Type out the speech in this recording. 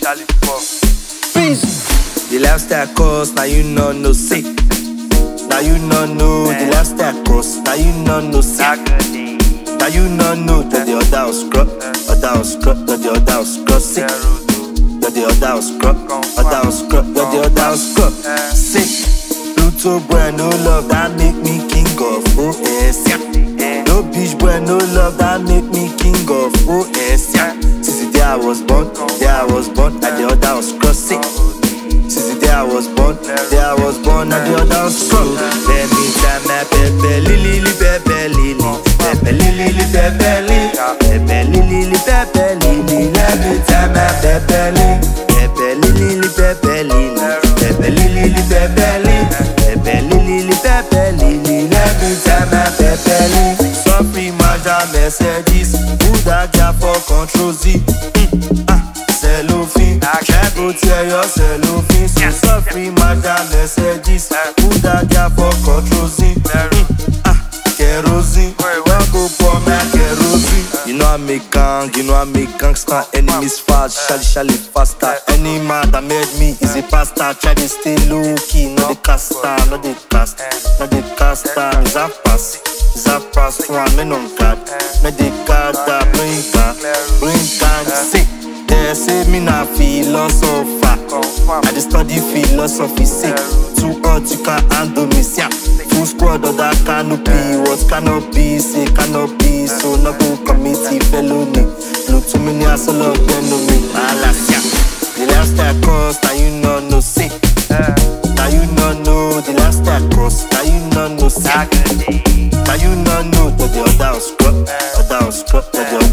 The lifestyle cost, now you no say. Now you know the lifestyle cost, now you no say. Now you know that the other house scrub, that the other house scrub, sick. That the other house scrub, that the other house scrub, sick. Pluto boy, no love, that make me king of OS, yeah. No bitch boy, no love, that make me king of OS, yeah. Since the day I was born, at the other house scrub, sick. Since the day I was born, at the other house scrub. Let me tell my pepe lily, pepe lily, pepe lily, pepe lily, pepe lily, pepe lily. Let me tell my pepe lily, pepe lily, pepe lily, pepe lily, pepe lily, pepe lily, pepe lily. Let me tell my pepe lily. Sorry, Maja Mercedes, who that guy for Control Z? Cellophane, check go tell your cellophane. So sorry, Madam Mercedes, who that guy for Control Z? Kerosene, don't go for my kerosene. You know I make gangster, enemies fast, shally faster. Any man that made me is a pastor. Try to stay low key, not the caster, not the caster. Is that pass, one man on God. Not the God that bring gang, sick. They say me na philosopher. I just study philosophy, sick. Too hot, you can't handle me, yeah. Full squad of that canopy. What cannot be, say cannot be. So not go committee felony. Look too many ass all of them know me. Alas, yeah. The lifestyle cost, now you no say. Now you know the lifestyle cost, now you no say. Now you know that the other house scrub, that the